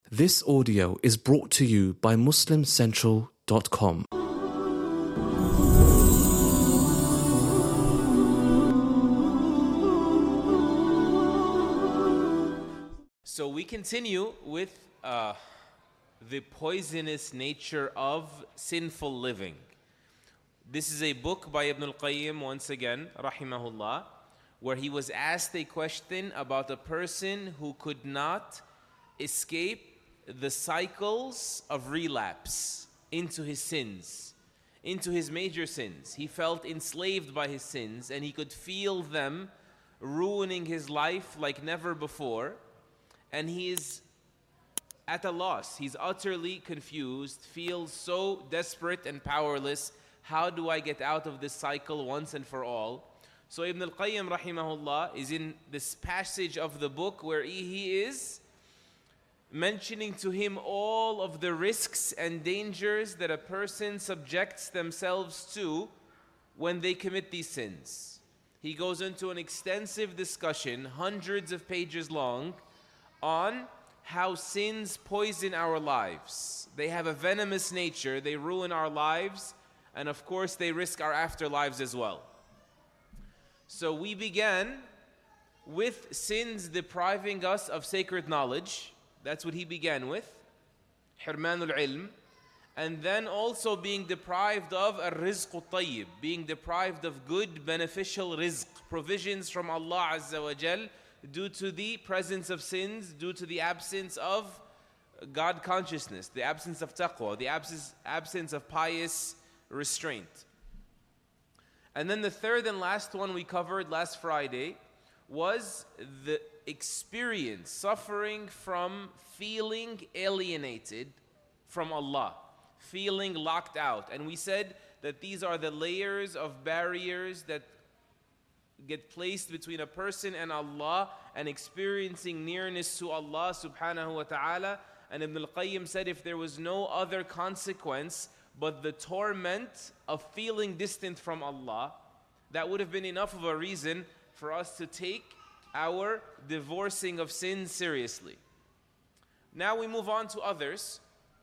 This audio is brought to you by MuslimCentral.com. So we continue with the poisonous nature of sinful living. This is a book by Ibn al-Qayyim, once again, rahimahullah, where he was asked a question about a person who could not escape the cycles of relapse into his sins, into his major sins. He felt enslaved by his sins and he could feel them ruining his life like never before. And he is at a loss. He's utterly confused, feels so desperate and powerless. How do I get out of this cycle once and for all? So Ibn al-Qayyim rahimahullah is in this passage of the book where he is mentioning to him all of the risks and dangers that a person subjects themselves to when they commit these sins. He goes into an extensive discussion, hundreds of pages long, on how sins poison our lives. They have a venomous nature, they ruin our lives, and of course they risk our afterlives as well. So we began with sins depriving us of sacred knowledge. That's what he began with, Hirmanul Ilm. And then also being deprived of al-rizq al-tayyib, being deprived of good, beneficial rizq, provisions from Allah Azza wa Jal, due to the presence of sins, due to the absence of God consciousness, the absence of taqwa, the absence of pious restraint. And then the third and last one we covered last Friday was the experience, suffering from feeling alienated from Allah, feeling locked out. And we said that these are the layers of barriers that get placed between a person and Allah and experiencing nearness to Allah subhanahu wa ta'ala. And Ibn al-Qayyim said if there was no other consequence but the torment of feeling distant from Allah, that would have been enough of a reason for us to take our divorcing of sins seriously. Now we move on to others.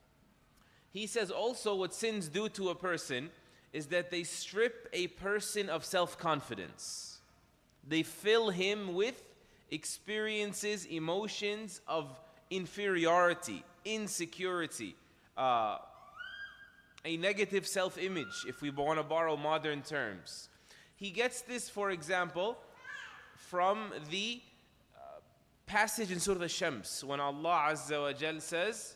He says also what sins do to a person is that they strip a person of self-confidence. They fill him with experiences, emotions of inferiority, insecurity, a negative self-image, if we want to borrow modern terms. He gets this, for example, from the passage in Surah Al-Shams, when Allah Azza wa Jal says,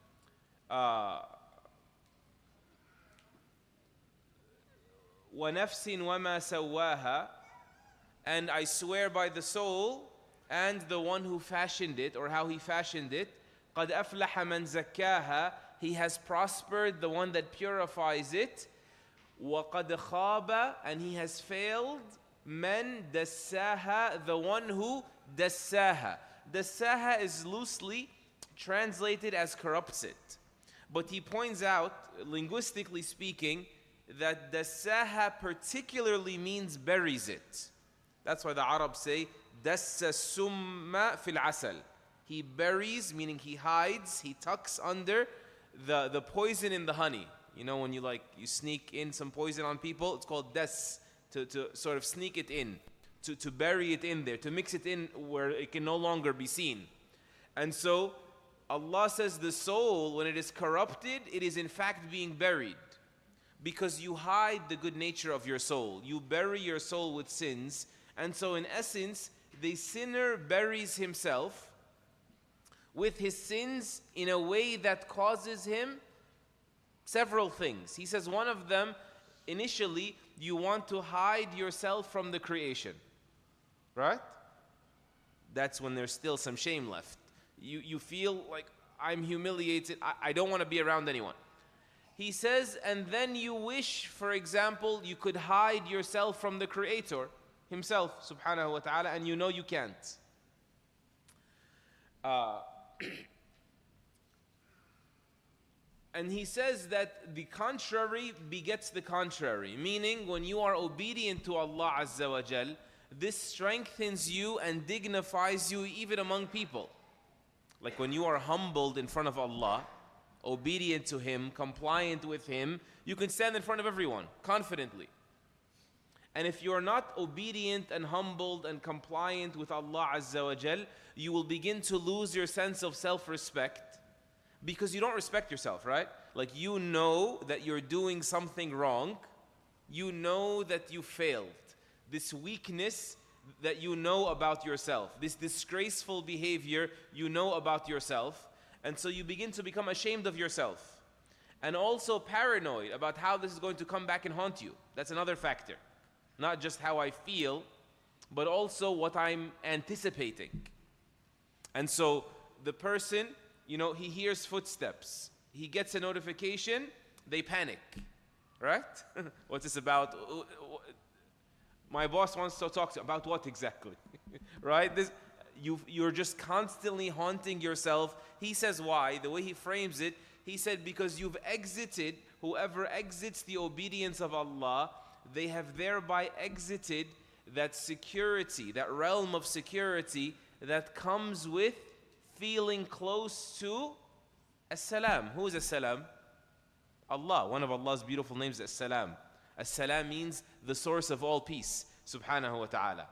وَنَفْسٍ وَمَا سَوَّاهَا, and I swear by the soul and the one who fashioned it, or how he fashioned it, قَدْ أَفْلَحَ مَنْ زَكَّاهَا, he has prospered, the one that purifies it, وَقَدْ خَابَ, and he has failed, مَنْ دَسَّاهَا, the one who دَسَّاهَا. Dassaha is loosely translated as corrupts it. But he points out, linguistically speaking, that dassaha particularly means buries it. That's why the Arabs say, dassa summa fil asal. He buries, meaning he hides, he tucks under the poison in the honey. You know, when you sneak in some poison on people, it's called das, to sort of sneak it in, to bury it in there, to mix it in where it can no longer be seen. And so Allah says the soul, when it is corrupted, it is in fact being buried. Because you hide the good nature of your soul. You bury your soul with sins. And so in essence, the sinner buries himself with his sins in a way that causes him several things. He says one of them, initially, you want to hide yourself from the creation. Right? That's when there's still some shame left. You feel like, I'm humiliated, I don't want to be around anyone. He says, and then you wish, for example, you could hide yourself from the Creator Himself, subhanahu wa ta'ala, and you know you can't. And he says that the contrary begets the contrary, meaning when you are obedient to Allah Azza wa Jal, this strengthens you and dignifies you even among people. Like when you are humbled in front of Allah, obedient to Him, compliant with Him, you can stand in front of everyone confidently. And if you are not obedient and humbled and compliant with Allah Azza wa Jal, you will begin to lose your sense of self-respect because you don't respect yourself, right? Like you know that you're doing something wrong. You know that you failed. This weakness that you know about yourself, this disgraceful behavior you know about yourself, and so you begin to become ashamed of yourself. And also paranoid about how this is going to come back and haunt you. That's another factor. Not just how I feel, but also what I'm anticipating. And so the person, he hears footsteps. He gets a notification, they panic, right? What's this about? My boss wants to talk to you about what exactly, right? You're just constantly haunting yourself. He says why? The way he frames it, he said because you've exited, whoever exits the obedience of Allah, they have thereby exited that security, that realm of security that comes with feeling close to As-Salam. Who is As-Salam? Allah. One of Allah's beautiful names is As-Salam. As-Salam means the source of all peace, subhanahu wa ta'ala.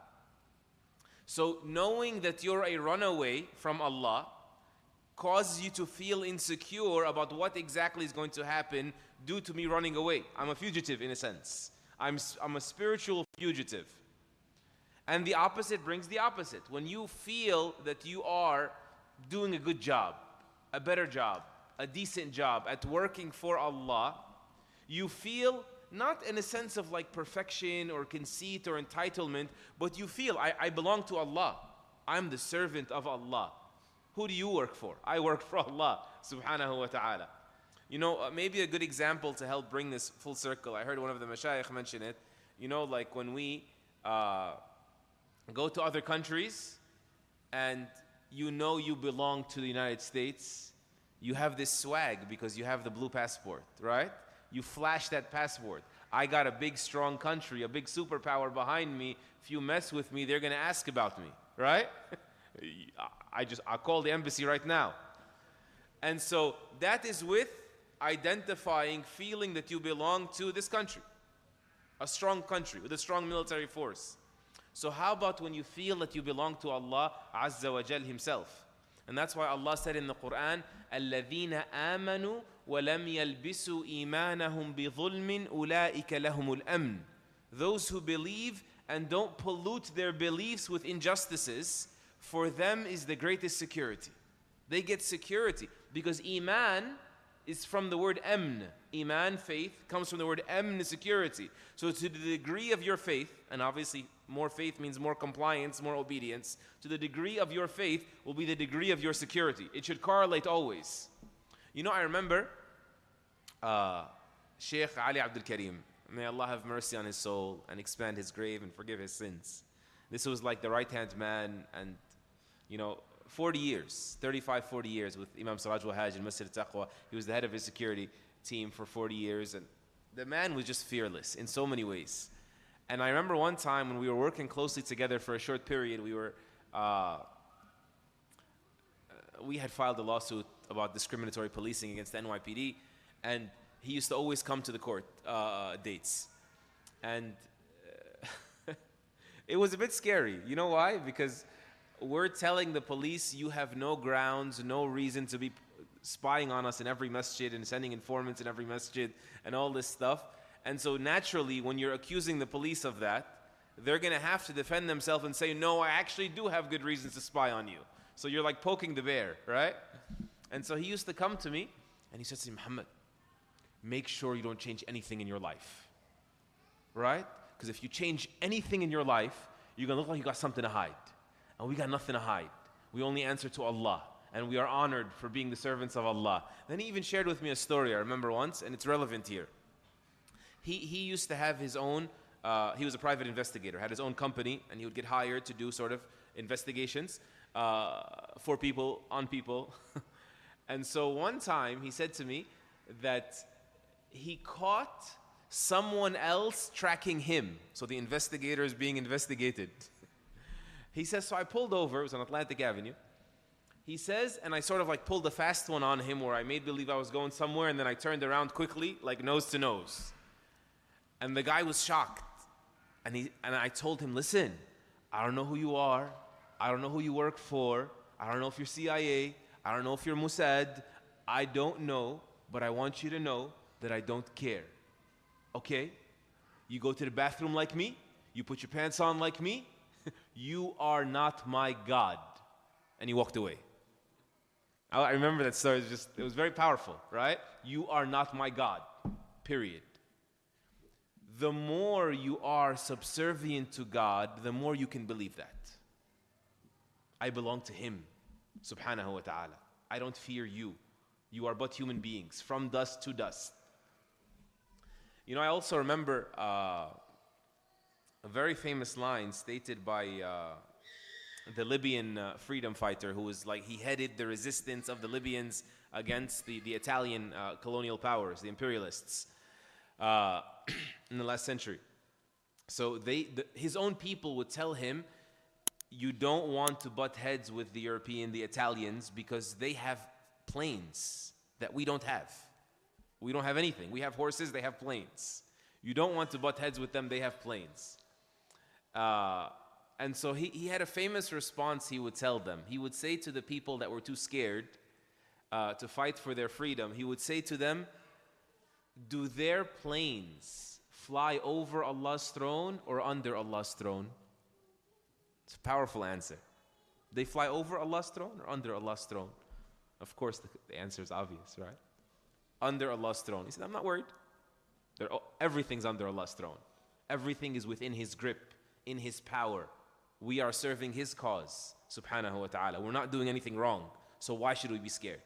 So knowing that you're a runaway from Allah causes you to feel insecure about what exactly is going to happen due to me running away. I'm a fugitive in a sense. I'm a spiritual fugitive. And the opposite brings the opposite. When you feel that you are doing a good job, a better job, a decent job at working for Allah, you feel not in a sense of like perfection or conceit or entitlement, but you feel, I belong to Allah. I'm the servant of Allah. Who do you work for? I work for Allah subhanahu wa ta'ala. Maybe a good example to help bring this full circle. I heard one of the mashayikh mention it. Like when we go to other countries and you belong to the United States, you have this swag because you have the blue passport, right? You flash that passport. I got a big, strong country, a big superpower behind me. If you mess with me, they're going to ask about me, right? I'll call the embassy right now. And so that is with identifying, feeling that you belong to this country, a strong country with a strong military force. So how about when you feel that you belong to Allah Azza wa Jal Himself? And that's why Allah said in the Quran, الَّذِينَ آمَنُوا وَلَمْ يَلْبِسُوا إِيمَانَهُمْ بِظُلْمٍ أُولَٰئِكَ لَهُمُ الْأَمْنُ. Those who believe and don't pollute their beliefs with injustices, for them is the greatest security. They get security because Iman is from the word amn. Iman, faith, comes from the word amn, security. So to the degree of your faith, and obviously more faith means more compliance, more obedience, to the degree of your faith will be the degree of your security. It should correlate always. I remember Sheikh Ali Abdul Karim, may Allah have mercy on his soul and expand his grave and forgive his sins. This was like the right-hand man, and 40 years, 35, 40 years with Imam Siraj Wahaj in Masjid al-Taqwa. He was the head of his security team for 40 years. And the man was just fearless in so many ways. And I remember one time when we were working closely together for a short period, we had filed a lawsuit about discriminatory policing against the NYPD. And he used to always come to the court dates. And it was a bit scary. You know why? Because we're telling the police you have no grounds, no reason to be spying on us in every masjid and sending informants in every masjid and all this stuff. And so naturally, when you're accusing the police of that, they're going to have to defend themselves and say, no, I actually do have good reasons to spy on you. So you're like poking the bear, right? And so he used to come to me and he said to me, Muhammad, make sure you don't change anything in your life, right? Because if you change anything in your life, you're going to look like you got something to hide. And we got nothing to hide. We only answer to Allah. And we are honored for being the servants of Allah. Then he even shared with me a story I remember once, and it's relevant here. He used to have his own, he was a private investigator, had his own company, and he would get hired to do sort of investigations for people, on people. And so one time he said to me that he caught someone else tracking him. So the investigator is being investigated. He says, so I pulled over, it was on Atlantic Avenue. He says, and I sort of like pulled a fast one on him where I made believe I was going somewhere and then I turned around quickly, like nose to nose. And the guy was shocked. And I told him, listen, I don't know who you are. I don't know who you work for. I don't know if you're CIA. I don't know if you're Mossad. I don't know, but I want you to know that I don't care. Okay? You go to the bathroom like me. You put your pants on like me. You are not my God. And he walked away. I remember that story. It was very powerful, right? You are not my God. Period. The more you are subservient to God, the more you can believe that. I belong to Him, subhanahu wa ta'ala. I don't fear you. You are but human beings, from dust to dust. You know, I also remember a very famous line stated by the Libyan freedom fighter who was like, he headed the resistance of the Libyans against the Italian colonial powers, the imperialists, in the last century. So his own people would tell him, you don't want to butt heads with the the Italians, because they have planes that we don't have. We don't have anything. We have horses, they have planes. You don't want to butt heads with them, they have planes. And so he had a famous response he would tell them. He would say to the people that were too scared to fight for their freedom, he would say to them, do their planes fly over Allah's throne or under Allah's throne? It's a powerful answer. They fly over Allah's throne or under Allah's throne? Of course, the answer is obvious, right? Under Allah's throne. He said, I'm not worried. Everything's under Allah's throne. Everything is within His grip, in His power. We are serving His cause, subhanahu wa ta'ala. We're not doing anything wrong. So why should we be scared?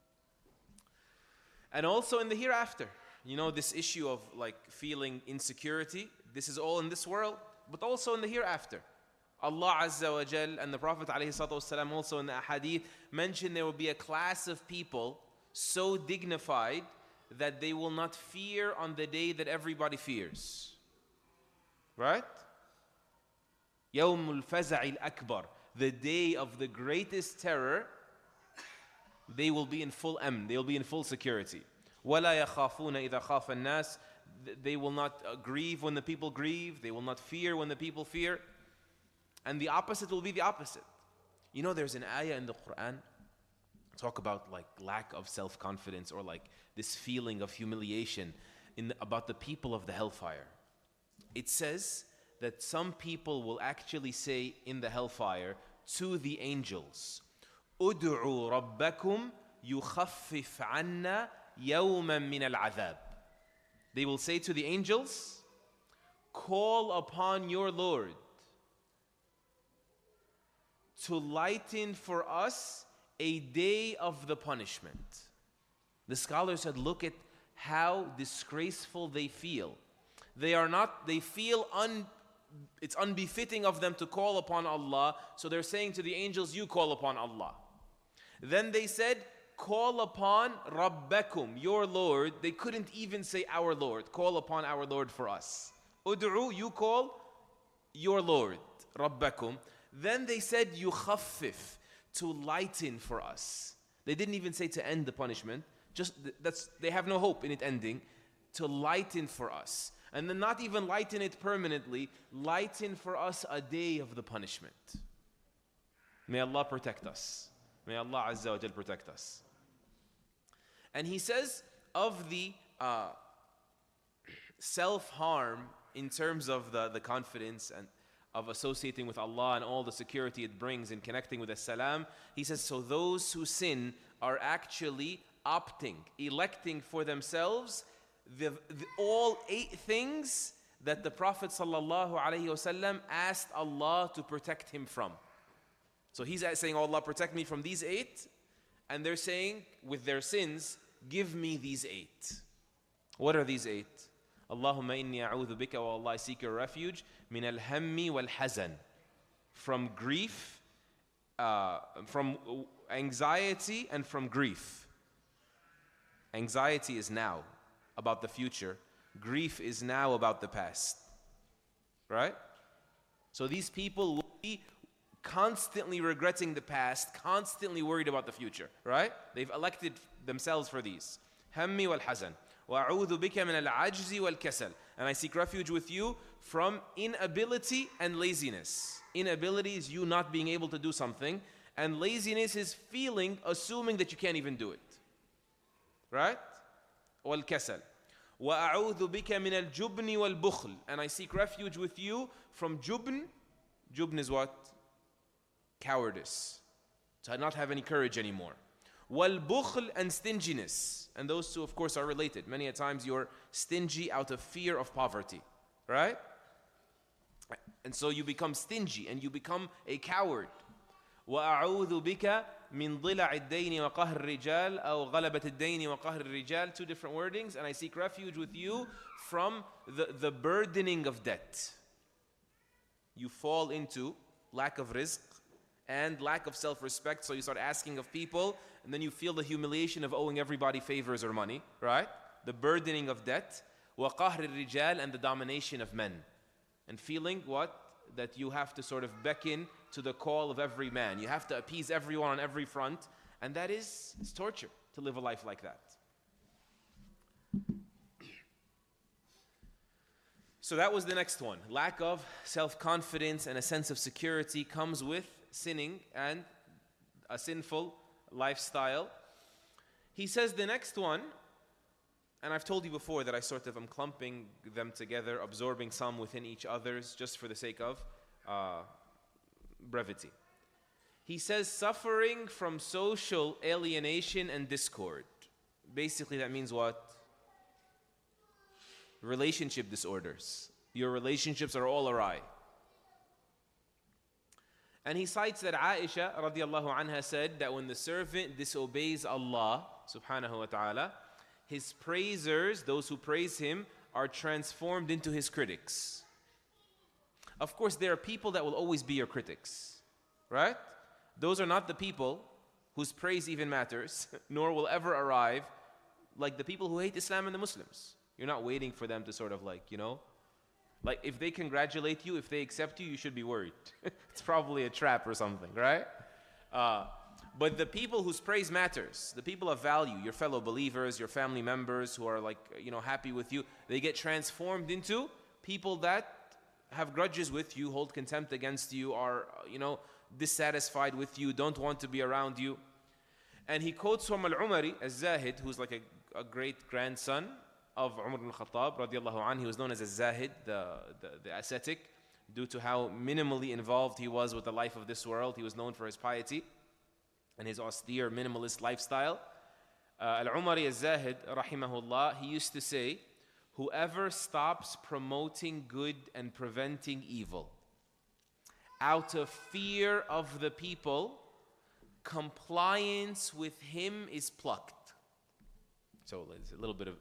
And also in the hereafter, you know, this issue of like feeling insecurity, this is all in this world, but also in the hereafter. Allah Azza wa Jal and the Prophet alayhi salatu wasalam also in the ahadith mentioned there will be a class of people so dignified that they will not fear on the day that everybody fears. Right? Yawmul Faza'il Akbar, the day of the greatest terror, they will be in full amn, they will be in full security. وَلَا يَخَافُونَ إِذَا خَافَ النَّاسِ, they will not grieve when the people grieve, they will not fear when the people fear. And the opposite will be the opposite. You know, there's an ayah in the Quran talk about like lack of self-confidence or like this feeling of humiliation about the people of the hellfire. It says that some people will actually say in the hellfire to the angels, "Ud'u rabbakum yukhaffif 'anna yawman min al-'adhab." They will say to the angels, call upon your Lord to lighten for us a day of the punishment. The scholars said, look at how disgraceful they feel. They feel it's unbefitting of them to call upon Allah, so they're saying to the angels, you call upon Allah. Then they said, call upon Rabbakum, your Lord. They couldn't even say our Lord. Call upon our Lord for us. Ud'u, you call your Lord, Rabbakum. Then they said, yukhaffif, to lighten for us. They didn't even say to end the punishment. They have no hope in it ending. To lighten for us. And then not even lighten it permanently, lighten for us a day of the punishment. May Allah protect us. May Allah Azza wa Jal protect us. And he says of the self-harm in terms of the confidence and of associating with Allah and all the security it brings in connecting with As-Salam, he says, so those who sin are actually electing for themselves all 8 things that the Prophet ﷺ asked Allah to protect him from. So he's saying, oh Allah, protect me from these 8. And they're saying, with their sins, give me these 8. What are these 8? Allahumma inni a'udhu bika, wa Allah, I seek your refuge, min al-hammi wal-hazan, from grief, from anxiety and from grief. Anxiety is now about the future. Grief is now about the past. Right? So these people will be constantly regretting the past, constantly worried about the future, right? They've elected themselves for these. همي والحزن وأعوذ بك من العجز والكسل. And I seek refuge with you from inability and laziness. Inability is you not being able to do something, and laziness is assuming that you can't even do it. Right? والكسل. وأعوذ بك من الجبن والبخل. And I seek refuge with you from jubn. Jubn is what? Cowardice. To not have any courage anymore. Wal-bukhl, and stinginess. And those two, of course, are related. Many a times you're stingy out of fear of poverty. Right? And so you become stingy and you become a coward. وأعوذ بك من ضلع الدين وقهر الرجال أو غلبة الدين وقهر الرجال. Two different wordings. And I seek refuge with you from the burdening of debt. You fall into lack of rizq and lack of self-respect, so you start asking of people, and then you feel the humiliation of owing everybody favors or money, right? The burdening of debt, وَقَهْرِ الرِّجَالِ, and the domination of men. And feeling what? That you have to sort of beckon to the call of every man. You have to appease everyone on every front, and that is torture to live a life like that. So that was the next one. Lack of self-confidence and a sense of security comes with sinning and a sinful lifestyle. He says the next one, and I've told you before that I sort of am clumping them together, absorbing some within each other's just for the sake of brevity. He says suffering from social alienation and discord. Basically that means what? Relationship disorders. Your relationships are all awry. And he cites that Aisha radiallahu anha said that when the servant disobeys Allah subhanahu wa ta'ala, his praisers, those who praise him, are transformed into his critics. Of course, there are people that will always be your critics, right? Those are not the people whose praise even matters, nor will ever arrive like the people who hate Islam and the Muslims. You're not waiting for them to sort of like if they congratulate you, if they accept you, you should be worried. It's probably a trap or something, right? But the people whose praise matters, the people of value, your fellow believers, your family members who are happy with you, they get transformed into people that have grudges with you, hold contempt against you, are, dissatisfied with you, don't want to be around you. And he quotes from Al-Umari, Al-Zahid, who's like a great grandson of Umar ibn Khattab radiallahu anhu. He was known as Al-Zahid, the ascetic, due to how minimally involved he was with the life of this world. He was known for his piety and his austere minimalist lifestyle. Al-Umari Al-Zahid rahimahullah, he used to say, whoever stops promoting good and preventing evil out of fear of the people, compliance with him is plucked. So it's a little bit of,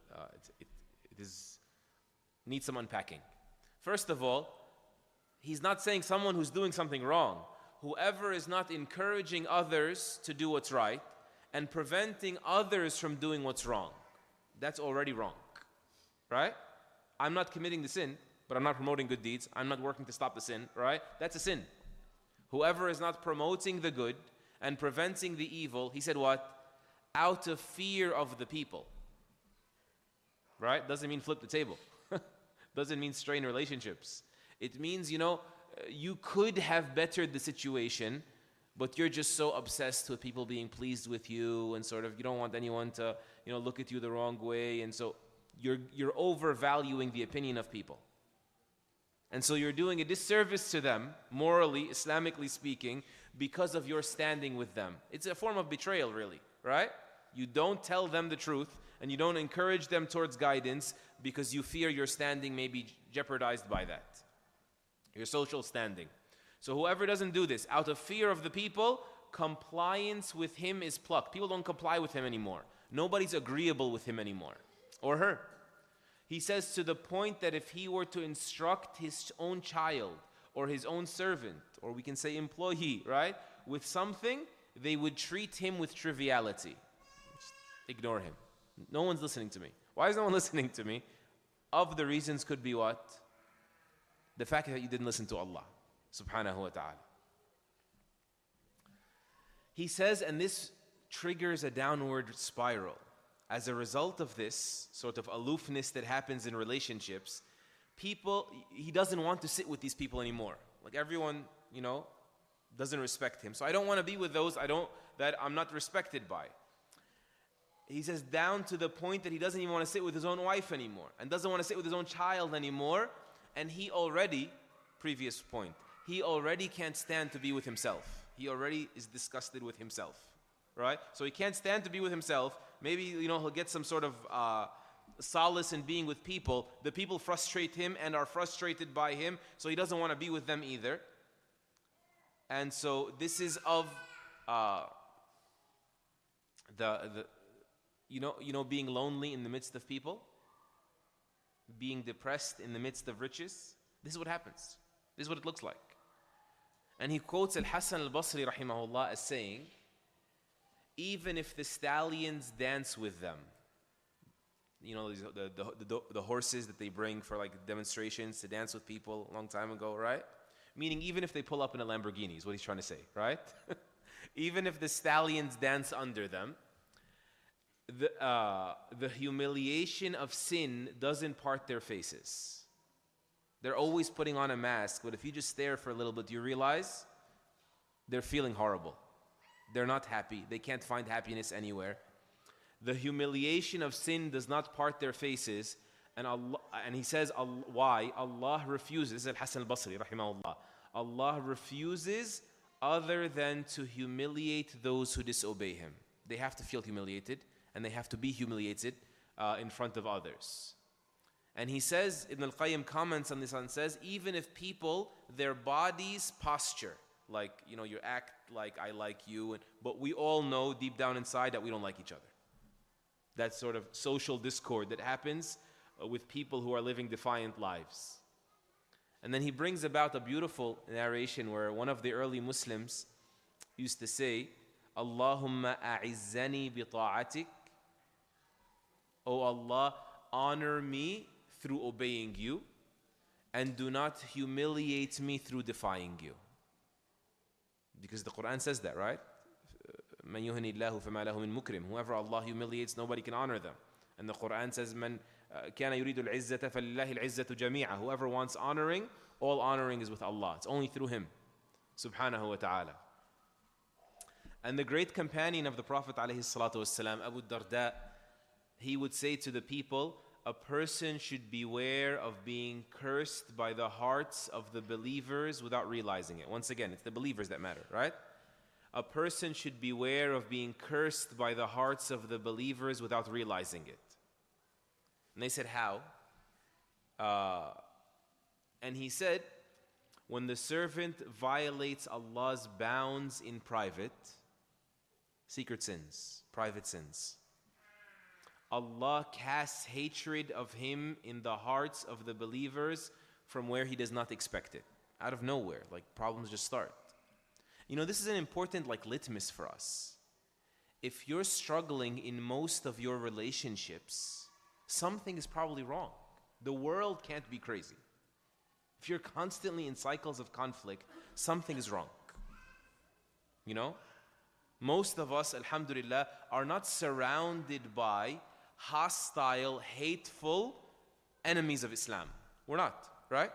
needs some unpacking. First of all, he's not saying someone who's doing something wrong. Whoever is not encouraging others to do what's right and preventing others from doing what's wrong, that's already wrong, right? I'm not committing the sin, but I'm not promoting good deeds. I'm not working to stop the sin, right? That's a sin. Whoever is not promoting the good and preventing the evil, he said what? Out of fear of the people. Right? Doesn't mean flip the table. Doesn't mean strain relationships. It means, you could have bettered the situation, but you're just so obsessed with people being pleased with you and sort of, you don't want anyone to, look at you the wrong way. And so you're overvaluing the opinion of people. And so you're doing a disservice to them, morally, Islamically speaking, because of your standing with them. It's a form of betrayal, really, right? You don't tell them the truth, and you don't encourage them towards guidance because you fear your standing may be jeopardized by that. Your social standing. So whoever doesn't do this, out of fear of the people, compliance with him is plucked. People don't comply with him anymore. Nobody's agreeable with him anymore. Or her. He says to the point that if he were to instruct his own child or his own servant, or we can say employee, right, with something, they would treat him with triviality. Just ignore him. No one's listening to me. Why is no one listening to me? Of the reasons could be what? The fact that you didn't listen to Allah subhanahu wa ta'ala. He says, and this triggers a downward spiral. As a result of this sort of aloofness that happens in relationships, he doesn't want to sit with these people anymore. Like everyone, doesn't respect him. So I don't want to be with those that I'm not respected by. He says down to the point that he doesn't even want to sit with his own wife anymore and doesn't want to sit with his own child anymore. And previous point, he already can't stand to be with himself. He already is disgusted with himself, right? So he can't stand to be with himself. Maybe, he'll get some sort of solace in being with people. The people frustrate him and are frustrated by him, so he doesn't want to be with them either. And so this is of being lonely in the midst of people, being depressed in the midst of riches. This is what happens. This is what it looks like. And he quotes Al-Hasan al-Basri rahimahullah as saying, even if the stallions dance with them, the horses that they bring for like demonstrations to dance with people a long time ago, right? Meaning even if they pull up in a Lamborghini is what he's trying to say, right? Even if the stallions dance under them, the humiliation of sin doesn't part their faces. They're always putting on a mask, but if you just stare for a little bit, you realize they're feeling horrible. They're not happy. They can't find happiness anywhere. The humiliation of sin does not part their faces. And he says, why? Allah refuses, this is Al-Hasan al-Basri, rahimahullah. Allah refuses other than to humiliate those who disobey Him. They have to feel humiliated, and they have to be humiliated in front of others. And he says, Ibn al-Qayyim comments on this and says, even if people, their bodies posture, like, you act like I like you, but we all know deep down inside that we don't like each other. That sort of social discord that happens with people who are living defiant lives. And then he brings about a beautiful narration where one of the early Muslims used to say, Allahumma a'izzani bi ta'atik. Oh Allah, honor me through obeying you, and do not humiliate me through defying you. Because the Quran says that, right? مَنْ يُهْنِ اللَّهُ فَمَا لَهُ مِنْ مُكْرِمٍ. Whoever Allah humiliates, nobody can honor them. And the Quran says, مَنْ كَانَ يُرِيدُ الْعِزَّةَ فَلِلَّهِ الْعِزَّةُ جَمِيعًا. Whoever wants honoring, all honoring is with Allah. It's only through Him, subhanahu wa ta'ala. And the great companion of the Prophet ﷺ, Abu Darda, he would say to the people, a person should beware of being cursed by the hearts of the believers without realizing it. Once again, it's the believers that matter, right? A person should beware of being cursed by the hearts of the believers without realizing it. And they said, how? And he said, when the servant violates Allah's bounds in private, secret sins, private sins, Allah casts hatred of him in the hearts of the believers from where He does not expect it. Out of nowhere, like problems just start. This is an important litmus for us. If you're struggling in most of your relationships, something is probably wrong. The world can't be crazy. If you're constantly in cycles of conflict, something is wrong. Most of us, alhamdulillah, are not surrounded by hostile, hateful enemies of Islam. We're not, right?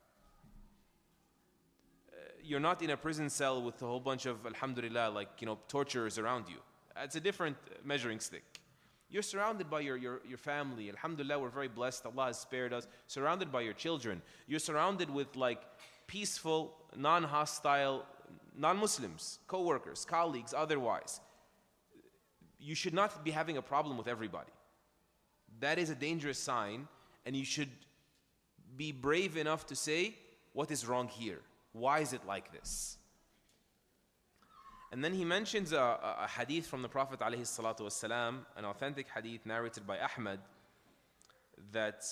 You're not in a prison cell with a whole bunch of, alhamdulillah, torturers around you. It's a different measuring stick. You're surrounded by your family. Alhamdulillah, we're very blessed. Allah has spared us. Surrounded by your children. You're surrounded with peaceful, non-hostile, non-Muslims, co-workers, colleagues, otherwise. You should not be having a problem with everybody. That is a dangerous sign, and you should be brave enough to say, what is wrong here? Why is it like this? And then he mentions a hadith from the Prophet ﷺ, an authentic hadith narrated by Ahmad, that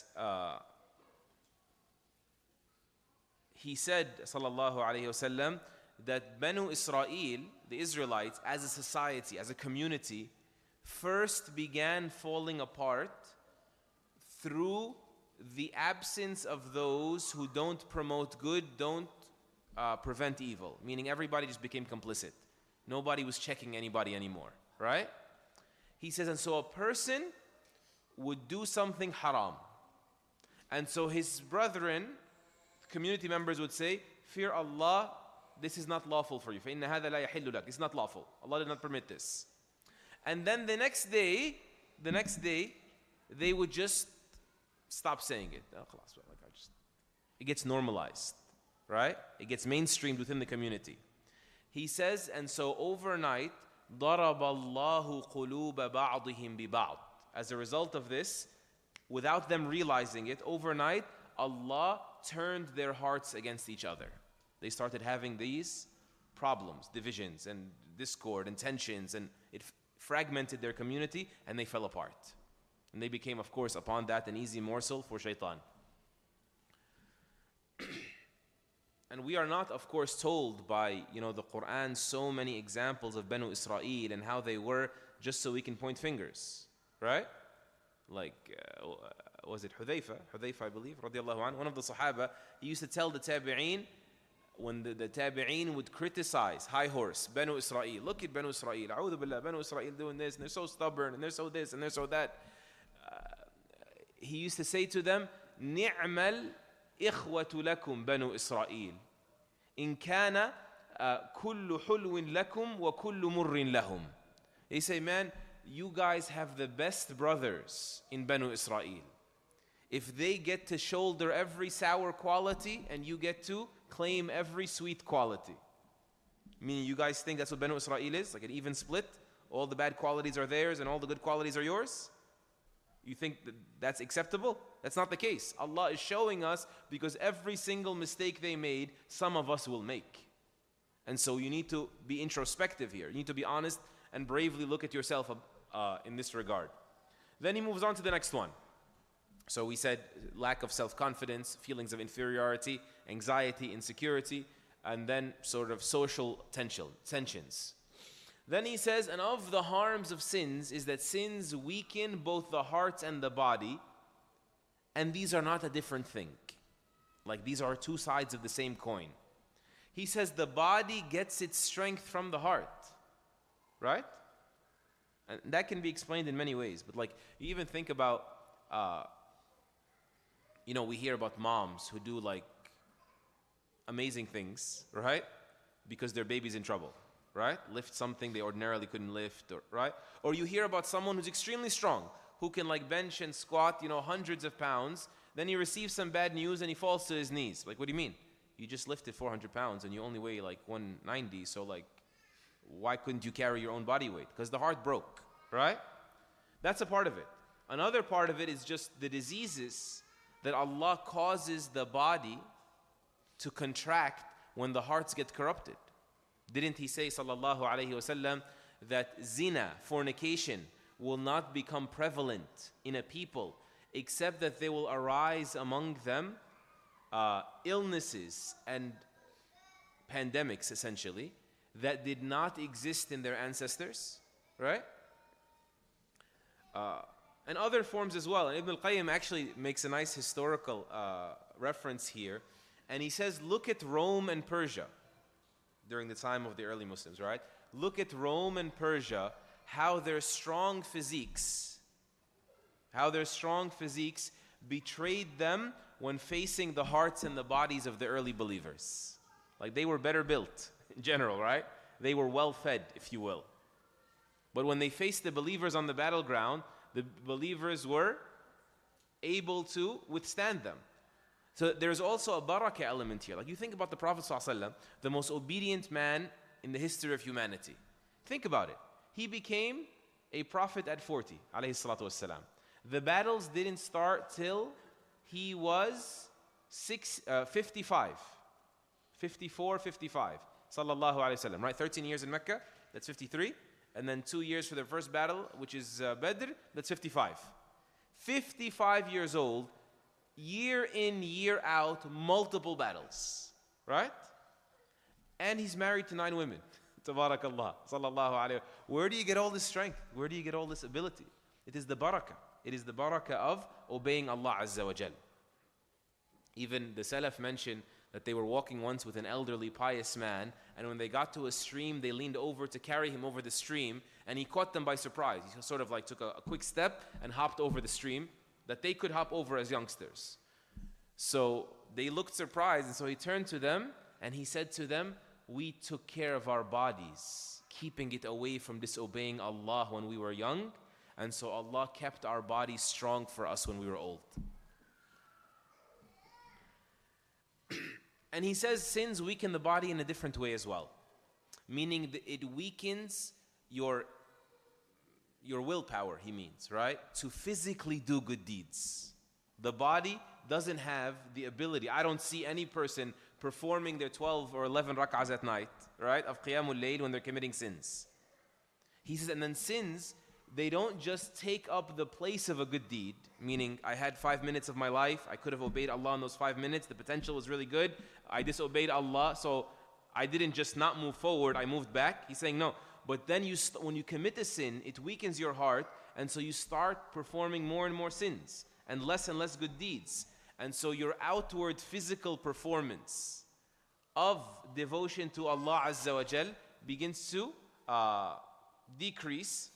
he said, sallallahu alayhi wasallam, that Banu Israel, the Israelites, as a society, as a community, first began falling apart through the absence of those who don't promote good, don't prevent evil. Meaning everybody just became complicit. Nobody was checking anybody anymore, right? He says, and so a person would do something haram. And so his brethren, community members would say, fear Allah, this is not lawful for you. فَإِنَّ هَذَا لَا يَحِلُّ لَكَ. It's not lawful. Allah did not permit this. And then the next day, they would just stop saying it. It gets normalized, right? It gets mainstreamed within the community. He says, and so overnight, ضَرَبَ اللَّهُ قُلُوبَ بَعْضِهِمْ بِبَعْضٍ. As a result of this, without them realizing it, overnight, Allah turned their hearts against each other. They started having these problems, divisions, and discord, and tensions, and it fragmented their community, and they fell apart. And they became, of course, upon that, an easy morsel for shaitan. And we are not, of course, told by, the Quran so many examples of Banu Israel and how they were, just so we can point fingers, right? Like, was it Hudhayfa? Hudhayfa, I believe, radiallahu anhu, one of the Sahaba, he used to tell the Tabi'een, when the Tabi'een would criticize, high horse, Banu Israel, look at Banu Israel, A'udhu Billah, Banu Israel doing this, and they're so stubborn, and they're so this, and they're so that. He used to say to them, نِعْمَ الْإِخْوَةُ لَكُمْ بَنُو إِسْرَائِيل إِنْ كَانَ كُلُّ حُلْوٍ لَكُمْ وَكُلُّ مُرٍّ لَهُمْ. He say, man, you guys have the best brothers in Banu Israel. If they get to shoulder every sour quality and you get to claim every sweet quality. Meaning you guys think that's what Banu Israel is? Like an even split? All the bad qualities are theirs and all the good qualities are yours? You think that that's acceptable? That's not the case. Allah is showing us because every single mistake they made, some of us will make. And so you need to be introspective here. You need to be honest and bravely look at yourself in this regard. Then he moves on to the next one. So we said lack of self-confidence, feelings of inferiority, anxiety, insecurity, and then sort of social tensions. Then he says, and of the harms of sins is that sins weaken both the heart and the body, and these are not a different thing. Like these are two sides of the same coin. He says the body gets its strength from the heart, right? And that can be explained in many ways, but like you even think about, we hear about moms who do like amazing things, right? Because their baby's in trouble. Right? Lift something they ordinarily couldn't lift, right? Or you hear about someone who's extremely strong, who can like bench and squat, hundreds of pounds. Then he receives some bad news and he falls to his knees. Like, what do you mean? You just lifted 400 pounds and you only weigh like 190. So like, why couldn't you carry your own body weight? Because the heart broke, right? That's a part of it. Another part of it is just the diseases that Allah causes the body to contract when the hearts get corrupted. Didn't he say, sallallahu alayhi wasallam, that zina, fornication, will not become prevalent in a people except that there will arise among them illnesses and pandemics, essentially, that did not exist in their ancestors, right? And other forms as well. And Ibn al-Qayyim actually makes a nice historical reference here. And he says, look at Rome and Persia during the time of the early Muslims, right? Look at Rome and Persia, how their strong physiques betrayed them when facing the hearts and the bodies of the early believers. Like they were better built in general, right? They were well fed, if you will. But when they faced the believers on the battleground, the believers were able to withstand them. So there's also a barakah element here. Like you think about the Prophet ﷺ, the most obedient man in the history of humanity. Think about it. He became a prophet at 40, alayhi salatu wasalam. The battles didn't start till he was 55. 54, 55. Sallallahu alayhi wasallam. Right? 13 years in Mecca, that's 53. And then 2 years for the first battle, which is Badr, that's 55. 55 years old, year in, year out, multiple battles, right? And he's married to 9 women. Tabarakallah, sallallahu alayhi. Where do you get all this strength? Where do you get all this ability? It is the barakah. It is the barakah of obeying Allah Azza wa Jal. Even the Salaf mention that they were walking once with an elderly pious man, and when they got to a stream, they leaned over to carry him over the stream, and he caught them by surprise. He sort of like took a quick step and hopped over the stream that they could hop over as youngsters. So they looked surprised, and so he turned to them and he said to them, we took care of our bodies, keeping it away from disobeying Allah when we were young, and so Allah kept our bodies strong for us when we were old. And he says sins weaken the body in a different way as well, meaning that it weakens your willpower, he means, right? To physically do good deeds. The body doesn't have the ability. I don't see any person performing their 12 or 11 rak'ahs at night, right, of Qiyamul Layl when they're committing sins. He says, and then sins, they don't just take up the place of a good deed, meaning I had 5 minutes of my life, I could have obeyed Allah in those 5 minutes, the potential was really good, I disobeyed Allah, so I didn't just not move forward, I moved back. He's saying no, but then when you commit a sin, it weakens your heart, and so you start performing more and more sins, and less good deeds. And so your outward physical performance of devotion to Allah Azza wa Jal begins to decrease.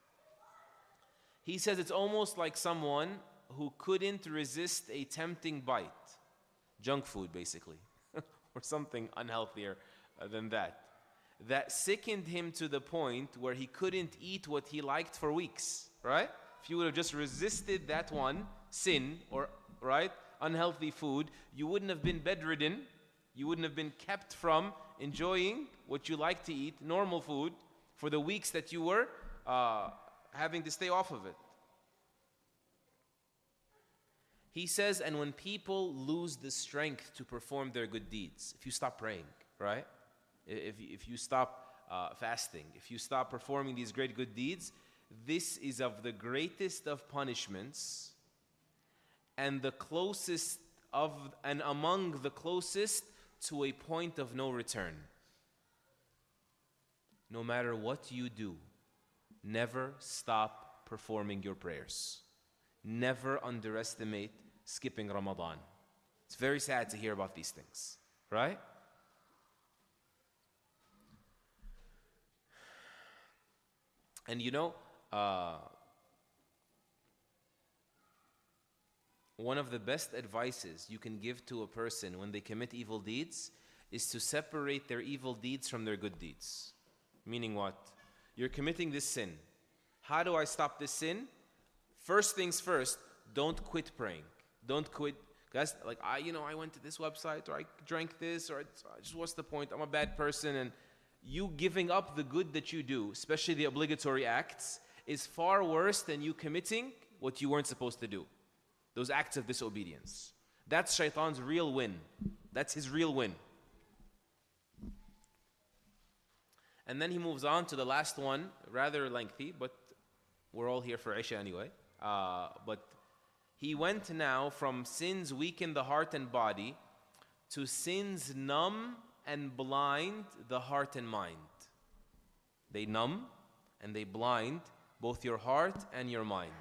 He says it's almost like someone who couldn't resist a tempting bite. Junk food, basically. Or something unhealthier than that. That sickened him to the point where he couldn't eat what he liked for weeks. Right? If you would have just resisted that one sin, or right, unhealthy food, you wouldn't have been bedridden. You wouldn't have been kept from enjoying what you like to eat, normal food, for the weeks that you were having to stay off of it. He says, and when people lose the strength to perform their good deeds, if you stop praying, right? If you stop fasting, if you stop performing these great good deeds, this is of the greatest of punishments and the closest of, and among the closest to a point of no return. No matter what you do, never stop performing your prayers. Never underestimate skipping Ramadan. It's very sad to hear about these things, right? And you know, one of the best advices you can give to a person when they commit evil deeds is to separate their evil deeds from their good deeds. Meaning what? You're committing this sin. How do I stop this sin? First things first, don't quit praying. Don't quit. Guys, like I went to this website, or I drank this, or just what's the point? I'm a bad person. And you giving up the good that you do, especially the obligatory acts, is far worse than you committing what you weren't supposed to do. Those acts of disobedience. That's shaitan's real win. That's his real win. And then he moves on to the last one, rather lengthy, but we're all here for Isha anyway. But he went now from sins weaken the heart and body to sins numb and blind the heart and mind. They numb and they blind both your heart and your mind.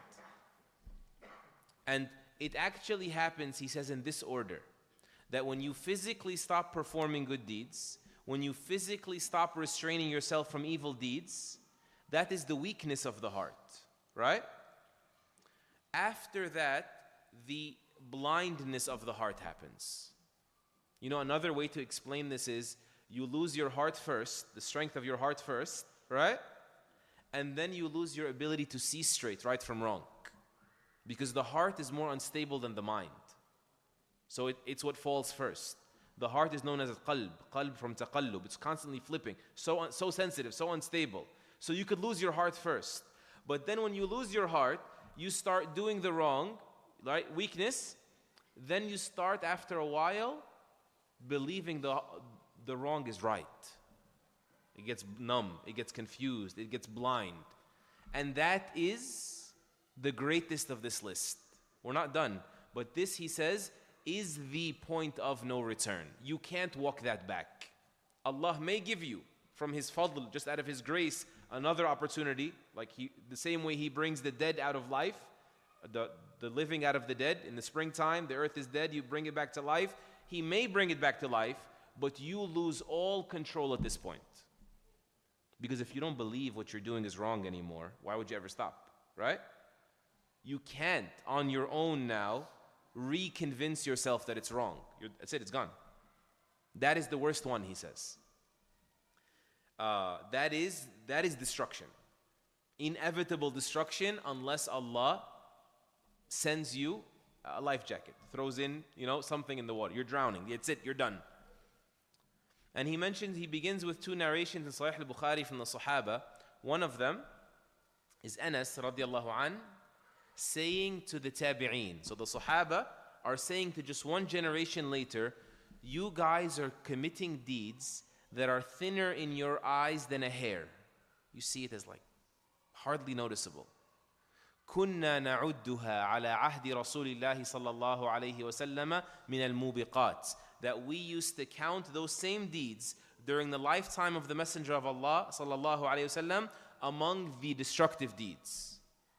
And it actually happens, he says, in this order. That when you physically stop performing good deeds, when you physically stop restraining yourself from evil deeds, that is the weakness of the heart, right? After that, the blindness of the heart happens. You know, another way to explain this is you lose your heart first, the strength of your heart first, right? And then you lose your ability to see straight, right from wrong. Because the heart is more unstable than the mind. So it's what falls first. The heart is known as qalb from taqallub. It's constantly flipping, so sensitive, so unstable. So you could lose your heart first. But then when you lose your heart, you start doing the wrong, right? Weakness. Then you start after a while believing the wrong is right. It gets numb, it gets confused, it gets blind. And that is the greatest of this list. We're not done. But this, he says, is the point of no return. You can't walk that back. Allah may give you from His fadl, just out of His grace, another opportunity, like the same way He brings the dead out of life, the living out of the dead. In the springtime, the earth is dead, you bring it back to life. He may bring it back to life, but you lose all control at this point. Because if you don't believe what you're doing is wrong anymore, why would you ever stop, right? You can't, on your own now, reconvince yourself that it's wrong. That's it, it's gone. That is the worst one, he says. That is destruction. Inevitable destruction unless Allah sends you a life jacket, throws in, something in the water. You're drowning. It's it, you're done. And he begins with two narrations in Sahih al-Bukhari from the Sahaba. One of them is Anas radiallahu an saying to the Tabi'een. So the Sahaba are saying to just one generation later, you guys are committing deeds that are thinner in your eyes than a hair. You see it as like hardly noticeable. كنا نعدها على عهد رسول الله صلى الله عليه وسلم من الموبقات. That we used to count those same deeds during the lifetime of the Messenger of Allah صلى الله عليه وسلم among the destructive deeds.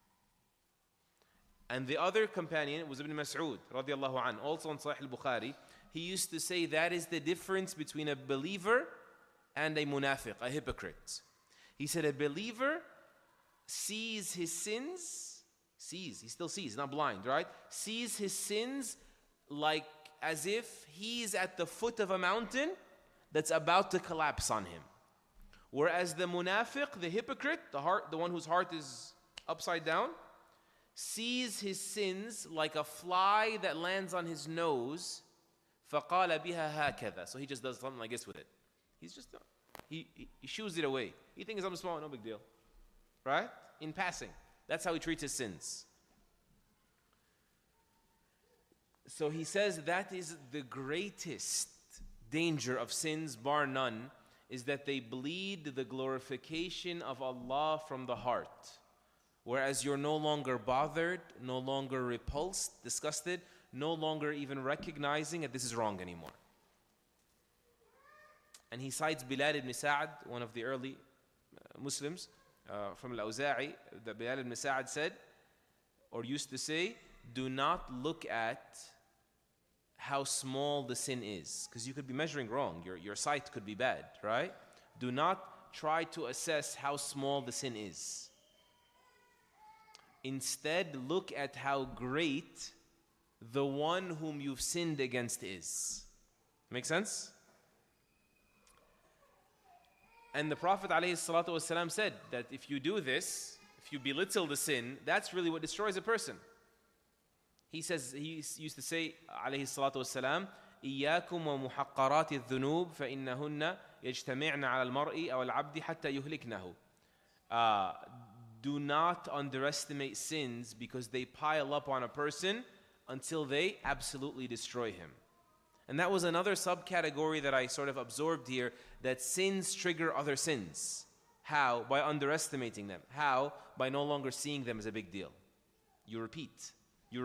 And the other companion was Ibn Mas'ud radiallahu anhu, also in Sahih al-Bukhari. He used to say that is the difference between a believer and a munafiq, a hypocrite. He said a believer sees his sins, he still sees, not blind, right? Sees his sins like as if he's at the foot of a mountain that's about to collapse on him. Whereas the munafiq, the hypocrite, the one whose heart is upside down, sees his sins like a fly that lands on his nose. فَقَالَ بِهَا هَكَذَا. So he just does something like this with it. He's just, he shoos it away. He thinks I'm small, no big deal. Right? In passing. That's how he treats his sins. So he says that is the greatest danger of sins, bar none, is that they bleed the glorification of Allah from the heart. Whereas you're no longer bothered, no longer repulsed, disgusted, no longer even recognizing that this is wrong anymore. And he cites Bilal ibn Sa'ad, one of the early Muslims, from Al-Awza'i, that Bilal ibn Sa'ad said, or used to say, do not look at how small the sin is. Because you could be measuring wrong. Your sight could be bad, right? Do not try to assess how small the sin is. Instead, look at how great the one whom you've sinned against is. Make sense? And the Prophet ﷺ said that if you do this, if you belittle the sin, that's really what destroys a person. He used to say, ﷺ, إِيَّاكُمْ وَمُحَقَّرَاتِ الذُّنُوبِ فَإِنَّهُنَّ يَجْتَمِعْنَ عَلَى الْمَرْءِ أَوَ الْعَبْدِ حَتَّى يُهْلِكْنَهُ. Do not underestimate sins because they pile up on a person until they absolutely destroy him. And that was another subcategory that I sort of absorbed here, that sins trigger other sins. How? By underestimating them. How? By no longer seeing them as a big deal. You repeat.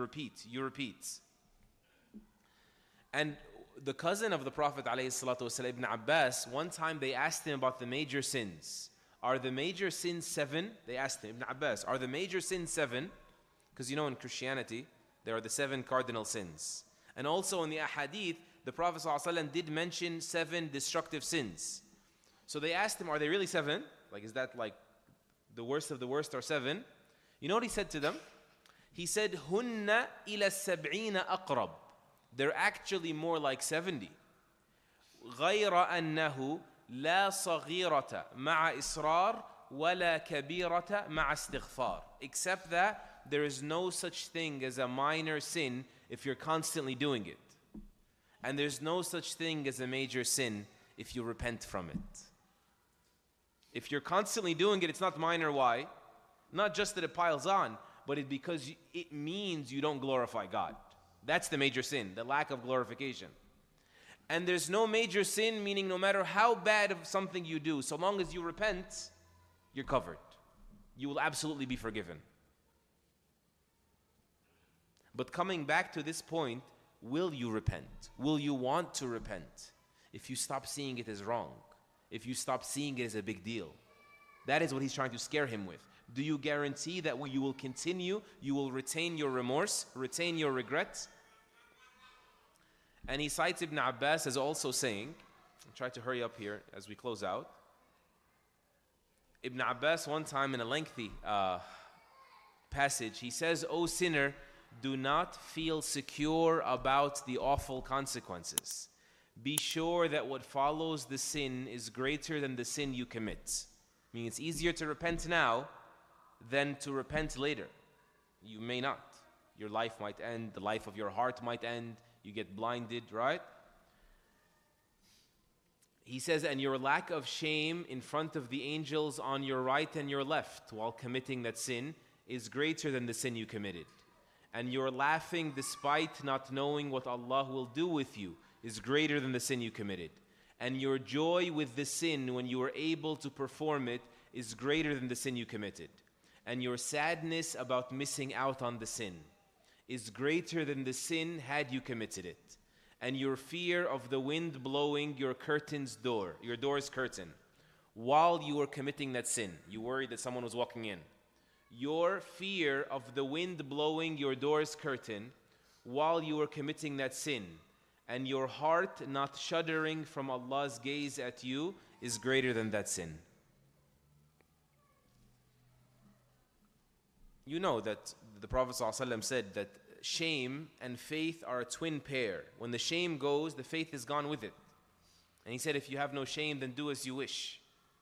And the cousin of the Prophet ﷺ, Ibn Abbas, one time they asked him about the major sins. Are the major sins 7? They asked him, Ibn Abbas, are the major sins 7? Because in Christianity, there are the 7 cardinal sins. And also in the ahadith, the Prophet ﷺ did mention 7 destructive sins. So they asked him, are they really 7? Like, is that like the worst of the worst are 7? You know what he said to them? He said, Hunna ila sab'ina aqrab. They're actually more like 70. غَيْرَ أَنَّهُ لَا صَغِيرَةَ مَعَ إِصْرَارٍ وَلَا كَبِيرَةَ مَعَ اسْتِغْفَارٍ. Except that there is no such thing as a minor sin if you're constantly doing it. And there's no such thing as a major sin if you repent from it. If you're constantly doing it, it's not minor. Why? Not just that it piles on, but it's because it means you don't glorify God. That's the major sin, the lack of glorification. And there's no major sin, meaning no matter how bad of something you do, so long as you repent, you're covered. You will absolutely be forgiven. But coming back to this point, will you repent? Will you want to repent? If you stop seeing it as wrong, if you stop seeing it as a big deal. That is what he's trying to scare him with. Do you guarantee that when you will continue, you will retain your remorse, retain your regrets? And he cites Ibn Abbas as also saying, I'll try to hurry up here as we close out. Ibn Abbas, one time in a lengthy passage, he says, O sinner, do not feel secure about the awful consequences. Be sure that what follows the sin is greater than the sin you commit. Meaning it's easier to repent now than to repent later. You may not. Your life might end, the life of your heart might end, you get blinded, right? He says, and your lack of shame in front of the angels on your right and your left while committing that sin is greater than the sin you committed. And your laughing despite not knowing what Allah will do with you is greater than the sin you committed. And your joy with the sin when you are able to perform it is greater than the sin you committed. And your sadness about missing out on the sin is greater than the sin had you committed it. And your fear of the wind blowing your door's curtain, while you were committing that sin. You worried that someone was walking in. Your fear of the wind blowing your door's curtain while you were committing that sin, and your heart not shuddering from Allah's gaze at you is greater than that sin. You know that the Prophet ﷺ said that shame and faith are a twin pair. When the shame goes, the faith is gone with it. And he said, if you have no shame, then do as you wish.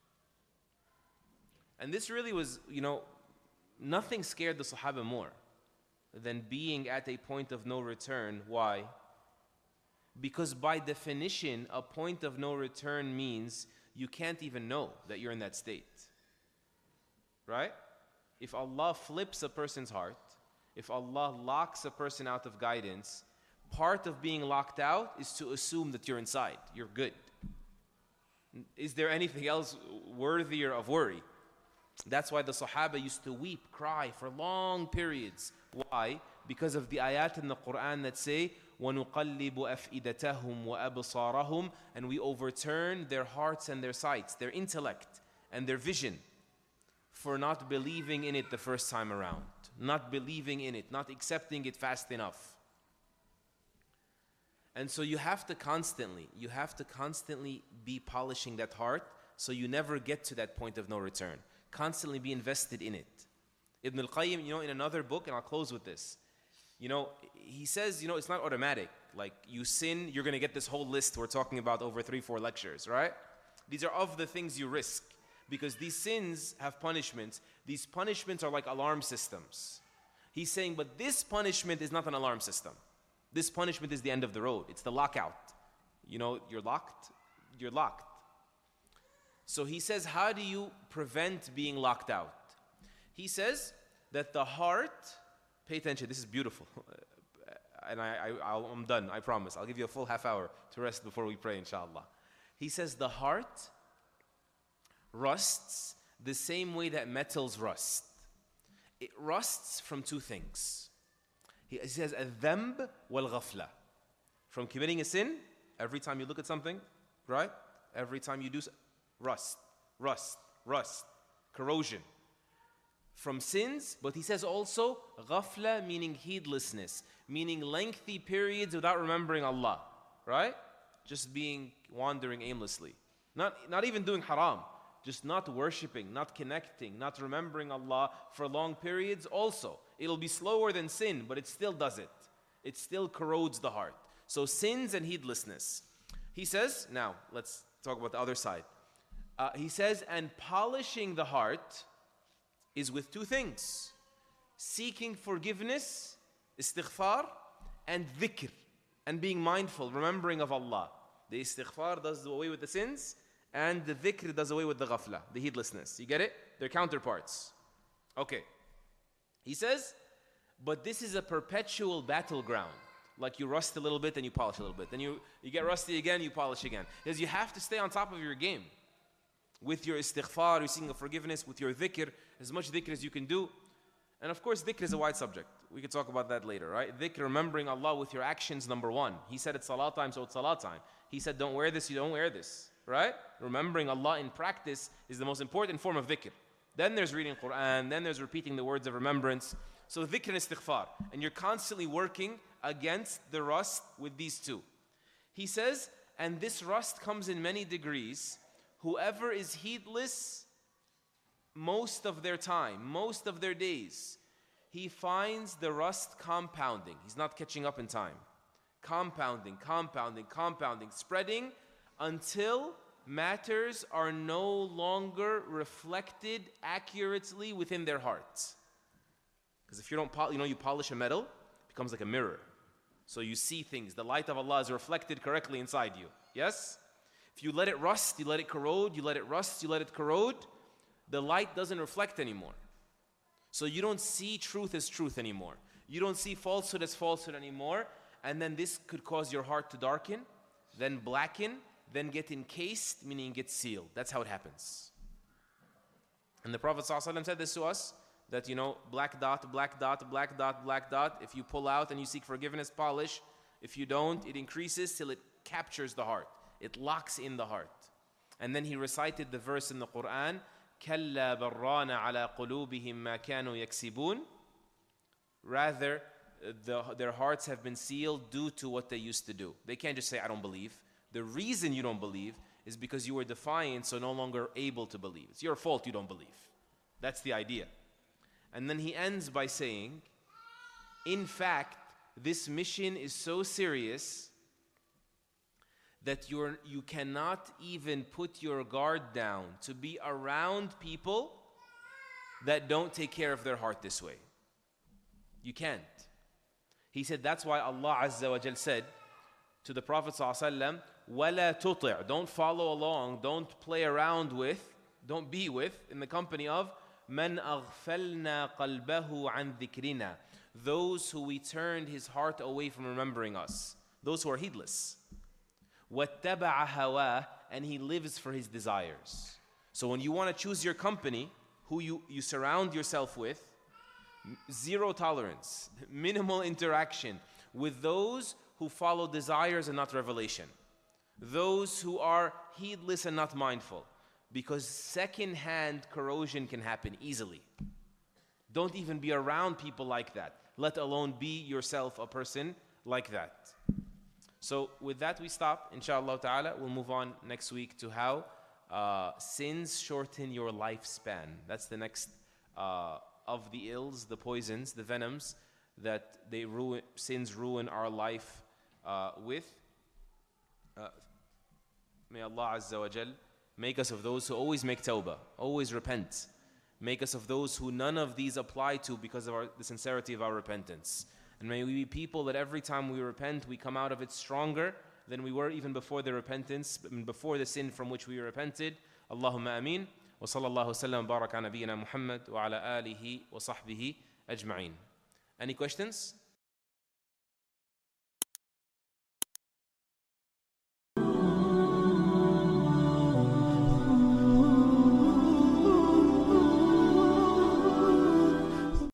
And this really was, nothing scared the Sahaba more than being at a point of no return. Why? Because by definition, a point of no return means you can't even know that you're in that state. Right? If Allah flips a person's heart, if Allah locks a person out of guidance, part of being locked out is to assume that you're inside, you're good. Is there anything else worthier of worry? That's why the Sahaba used to weep, cry for long periods. Why? Because of the ayat in the Quran that say, وَنُقَلِّبُ أَفْئِدَتَهُمْ وَأَبْصَارَهُم, and we overturn their hearts and their sights, their intellect and their vision, for not believing in it the first time around, not believing in it, not accepting it fast enough. And so you have to constantly be polishing that heart so you never get to that point of no return. Constantly be invested in it. Ibn al-Qayyim, in another book, and I'll close with this, he says, it's not automatic. Like, you sin, you're going to get this whole list we're talking about over 3-4 lectures, right? These are of the things you risk. Because these sins have punishments. These punishments are like alarm systems. He's saying, but this punishment is not an alarm system. This punishment is the end of the road. It's the lockout. You're locked. You're locked. So he says, how do you prevent being locked out? He says that the heart, pay attention, this is beautiful. And I'm done, I promise. I'll give you a full half hour to rest before we pray, inshallah. He says the heart rusts the same way that metals rust. It rusts from two things. He says, al-dhanb wal-ghafla. From committing a sin, every time you look at something, right? Every time you do, rust, corrosion. From sins, but he says also, ghafla meaning heedlessness, meaning lengthy periods without remembering Allah, right? Just wandering aimlessly. Not even doing haram. Just not worshiping, not connecting, not remembering Allah for long periods also. It'll be slower than sin, but it still does it. It still corrodes the heart. So sins and heedlessness. He says, now let's talk about the other side. He says, and polishing the heart is with two things. Seeking forgiveness, istighfar, and dhikr, and being mindful, remembering of Allah. The istighfar does away with the sins, and the dhikr does away with the ghafla, the heedlessness. You get it? They're counterparts. Okay. He says, but this is a perpetual battleground. Like you rust a little bit, then you polish a little bit. Then you get rusty again, you polish again. Because you have to stay on top of your game. With your istighfar, your seeking of forgiveness, with your dhikr, as much dhikr as you can do. And of course, dhikr is a wide subject. We can talk about that later, right? Dhikr, remembering Allah with your actions, number one. He said it's salah time, so it's salah time. He said don't wear this, you don't wear this. Right? Remembering Allah in practice is the most important form of dhikr. Then there's reading Quran, then there's repeating the words of remembrance. So dhikr and istighfar. And you're constantly working against the rust with these two. He says, and this rust comes in many degrees. Whoever is heedless most of their time, most of their days, he finds the rust compounding. He's not catching up in time. Compounding, spreading until matters are no longer reflected accurately within their hearts. Because if you don't, you polish a metal, it becomes like a mirror. So you see things. The light of Allah is reflected correctly inside you. Yes? If you let it rust, you let it corrode, you let it rust, you let it corrode, the light doesn't reflect anymore. So you don't see truth as truth anymore. You don't see falsehood as falsehood anymore. And then this could cause your heart to darken, then blacken, then get encased, meaning get sealed. That's how it happens. And the Prophet ﷺ said this to us, that, black dot, black dot, black dot, black dot. If you pull out and you seek forgiveness, polish. If you don't, it increases till it captures the heart. It locks in the heart. And then he recited the verse in the Quran, كَلَّا بَرَّانَ عَلَىٰ قُلُوبِهِمْ مَا كَانُوا يَكْسِبُونَ. Rather, their hearts have been sealed due to what they used to do. They can't just say, I don't believe. The reason you don't believe is because you were defiant, so no longer able to believe. It's your fault you don't believe. That's the idea. And then he ends by saying, in fact, this mission is so serious that you cannot even put your guard down to be around people that don't take care of their heart this way. You can't. He said that's why Allah Azza wa Jal said to the Prophet ﷺ, وَلَا تُطِعْ, don't follow along, don't play around with, don't be with, in the company of مَنْ أَغْفَلْنَا قَلْبَهُ عَنْ ذِكْرِنَا, those who we turned his heart away from remembering us, those who are heedless. وَاتَّبَعَ هَوَاهُ, and he lives for his desires. So when you want to choose your company, who you surround yourself with, zero tolerance, minimal interaction with those who follow desires and not revelation. Those who are heedless and not mindful. Because second-hand corrosion can happen easily. Don't even be around people like that, let alone be yourself a person like that. So with that we stop, inshallah ta'ala. We'll move on next week to how sins shorten your lifespan. That's the next of the ills, the poisons, the venoms that sins ruin our life with. May Allah Azza wa Jal make us of those who always make tawbah, always repent. Make us of those who none of these apply to because of the sincerity of our repentance. And may we be people that every time we repent, we come out of it stronger than we were even before the repentance, before the sin from which we repented. Allahumma ameen. Wa sallallahu sallam barak ala nabiyyina Muhammad wa ala alihi wa sahbihi ajma'in. Any questions?